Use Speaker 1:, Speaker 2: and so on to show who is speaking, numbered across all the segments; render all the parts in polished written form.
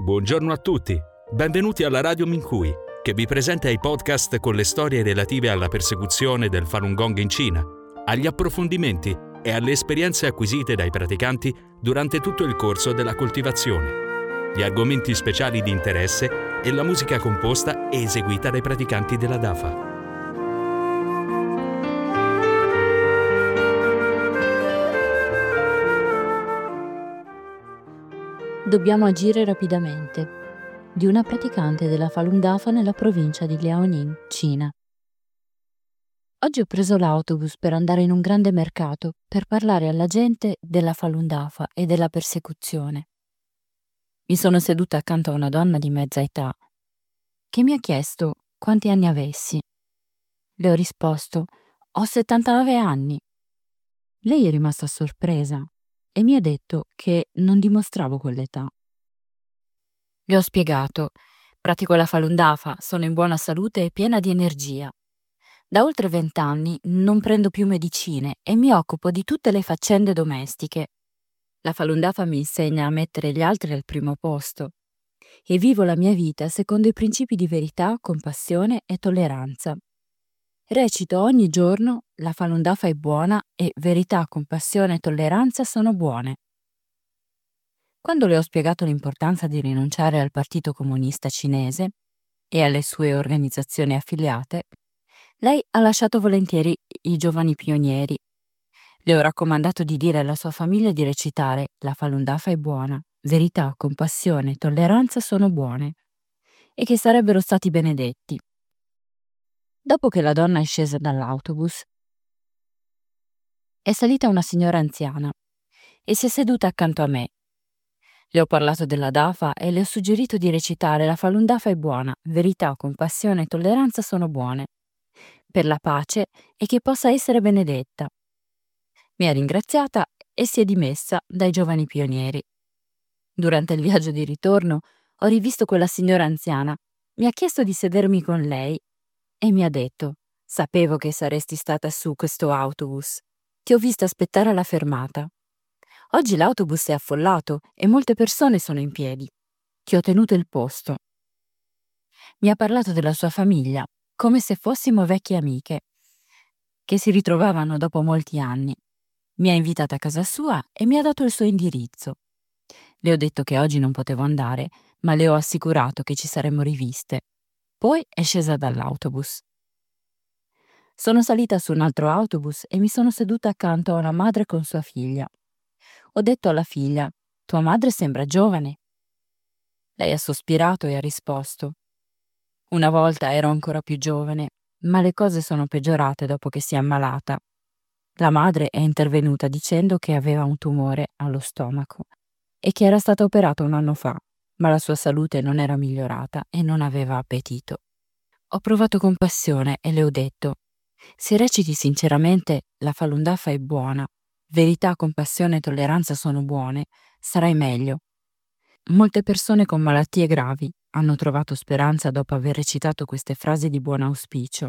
Speaker 1: Buongiorno a tutti, benvenuti alla Radio Minhui, che vi presenta i podcast con le storie relative alla persecuzione del Falun Gong in Cina, agli approfondimenti e alle esperienze acquisite dai praticanti durante tutto il corso della coltivazione, gli argomenti speciali di interesse e la musica composta e eseguita dai praticanti della Dafa.
Speaker 2: Dobbiamo agire rapidamente. Di una praticante della Falun Dafa nella provincia di Liaoning, Cina. Oggi ho preso l'autobus per andare in un grande mercato per parlare alla gente della Falun Dafa e della persecuzione. Mi sono seduta accanto a una donna di mezza età che mi ha chiesto quanti anni avessi. Le ho risposto: ho 79 anni. Lei è rimasta sorpresa e mi ha detto che non dimostravo quell'età. Le ho spiegato: pratico la Falun Dafa, sono in buona salute e piena di energia. Da oltre 20 anni non prendo più medicine e mi occupo di tutte le faccende domestiche. La Falun Dafa mi insegna a mettere gli altri al primo posto e vivo la mia vita secondo i principi di verità, compassione e tolleranza. Recito ogni giorno: la Falun Dafa è buona e verità, compassione e tolleranza sono buone. Quando le ho spiegato l'importanza di rinunciare al Partito Comunista Cinese e alle sue organizzazioni affiliate, lei ha lasciato volentieri i giovani pionieri. Le ho raccomandato di dire alla sua famiglia di recitare: la Falun Dafa è buona, verità, compassione e tolleranza sono buone, e che sarebbero stati benedetti. Dopo che la donna è scesa dall'autobus, è salita una signora anziana e si è seduta accanto a me. Le ho parlato della Dafa e le ho suggerito di recitare: la Falun Dafa è buona, verità, compassione e tolleranza sono buone, per la pace e che possa essere benedetta. Mi ha ringraziata e si è dimessa dai giovani pionieri. Durante il viaggio di ritorno ho rivisto quella signora anziana, mi ha chiesto di sedermi con lei e mi ha detto: sapevo che saresti stata su questo autobus. Ti ho vista aspettare alla fermata. Oggi l'autobus è affollato e molte persone sono in piedi. Ti ho tenuto il posto. Mi ha parlato della sua famiglia, come se fossimo vecchie amiche, che si ritrovavano dopo molti anni. Mi ha invitata a casa sua e mi ha dato il suo indirizzo. Le ho detto che oggi non potevo andare, ma le ho assicurato che ci saremmo riviste. Poi è scesa dall'autobus. Sono salita su un altro autobus e mi sono seduta accanto a una madre con sua figlia. Ho detto alla figlia: tua madre sembra giovane. Lei ha sospirato e ha risposto: una volta ero ancora più giovane, ma le cose sono peggiorate dopo che si è ammalata. La madre è intervenuta dicendo che aveva un tumore allo stomaco e che era stata operata un anno fa, ma la sua salute non era migliorata e non aveva appetito. Ho provato compassione e le ho detto: se reciti sinceramente la Falun Dafa è buona, verità, compassione e tolleranza sono buone, sarai meglio. Molte persone con malattie gravi hanno trovato speranza dopo aver recitato queste frasi di buon auspicio.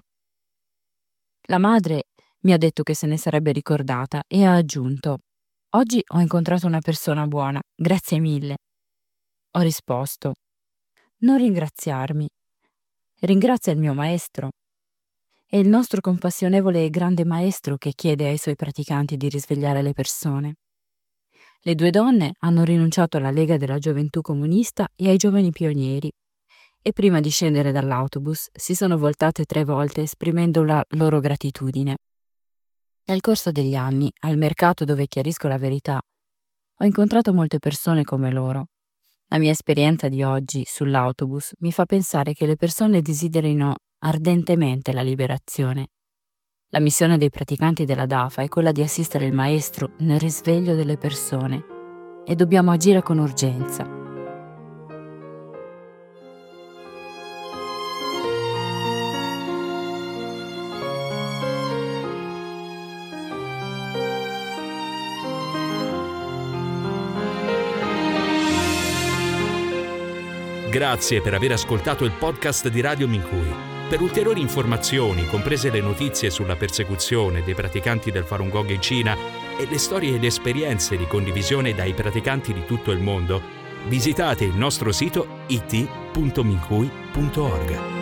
Speaker 2: La madre mi ha detto che se ne sarebbe ricordata e ha aggiunto: oggi ho incontrato una persona buona, grazie mille. Ho risposto: non ringraziarmi. Ringrazia il mio maestro. È il nostro compassionevole e grande maestro che chiede ai suoi praticanti di risvegliare le persone. Le due donne hanno rinunciato alla Lega della Gioventù Comunista e ai giovani pionieri e prima di scendere dall'autobus si sono voltate 3 volte esprimendo la loro gratitudine. Nel corso degli anni, al mercato dove chiarisco la verità, ho incontrato molte persone come loro. La mia esperienza di oggi sull'autobus mi fa pensare che le persone desiderino ardentemente la liberazione. La missione dei praticanti della Dafa è quella di assistere il maestro nel risveglio delle persone e dobbiamo agire con urgenza.
Speaker 1: Grazie per aver ascoltato il podcast di Radio Minhui. Per ulteriori informazioni, comprese le notizie sulla persecuzione dei praticanti del Falun Gong in Cina e le storie ed esperienze di condivisione dai praticanti di tutto il mondo, visitate il nostro sito it.mincui.org.